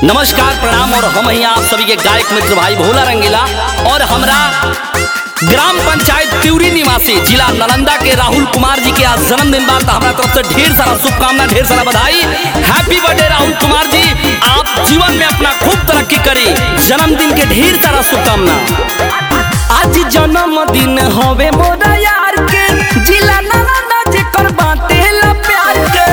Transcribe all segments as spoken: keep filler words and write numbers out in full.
नमस्कार प्रणाम और हम यहाँ आप सभी के गायक मित्र भाई भोला रंगीला और हमरा ग्राम पंचायत त्यूरी निवासी जिला नालंदा के राहुल कुमार जी के आज जन्मदिन बाद हमारा तरफ से ढेर सारा शुभकामना ढेर सारा बधाई। हैप्पी बर्थडे राहुल कुमार जी, आप जीवन में अपना खूब तरक्की करें। जन्मदिन के ढेर सारा शुभकामना। आज जन्मदिन हवे मोरा यार के, जिला नालंदा जेकर बाटे ला प्यार के।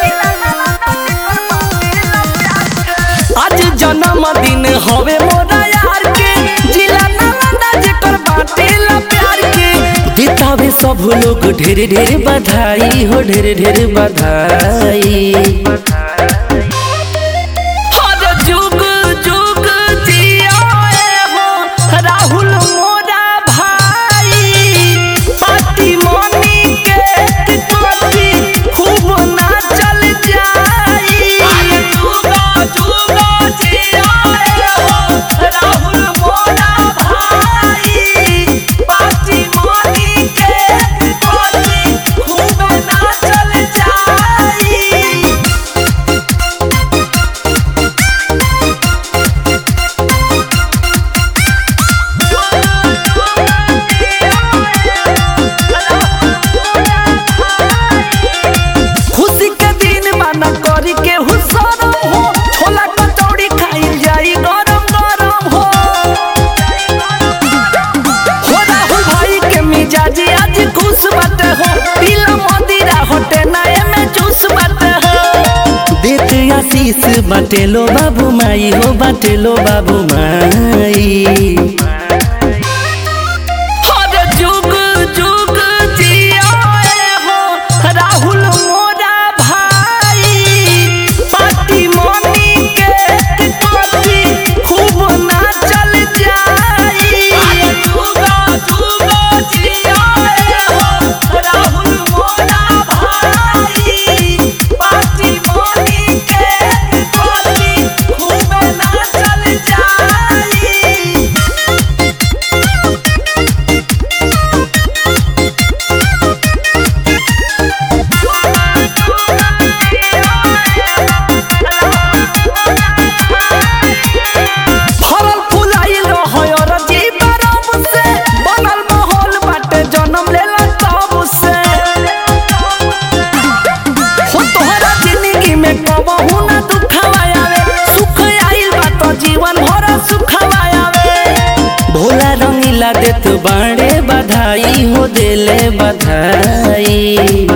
आज जन्मदिन हवे मोरा यार के, जिला नालंदा जेकर बाटे ला प्यार के। देतावे सब लोग ढेर ढेर बधाई हो, ढेर ढेर बधाई। हर जुग जुग जियो हो राहुल मोरा भाई। पार्टी मनी के कोठी खूब नाचल जाई। जुग जुग जियो हो राहुल मोरा भाई। पार्टी मनी के कोठी खूब नाचल जाई। खुशी के दिन माना करी के हुसरम हो, छोला कचौड़ी खाई जाई गरम गरम हो। हो राहुल भाई के मिजाजी आज खुश बाटे हो, पीला मदिरा होटे नए में जूस बाटे हो। देते आशीष बाटे लो बाबू माई हो, बाटे लो बाबू माई। हर जुग जुग जियो हो राहुल मोरा भाई। पार्टी मनी के कोठी खूब नाचल जाई। जुग जुग जियो हो राहुल मोरा भाई। पार्टी मनी के कोठी खूब नाचल जाई। फरल फुलाइल रहय रजी बरब से, बनल माहौल बाटे जन्म लेला तब से। हो तोहरा जिंदगी में कबहू ना दुखवा आवे, सुख आइल बा तो जीवन भर सुखवा आवे। भोला रंगीला देत बाड़े बधाई हो, देले बधाई।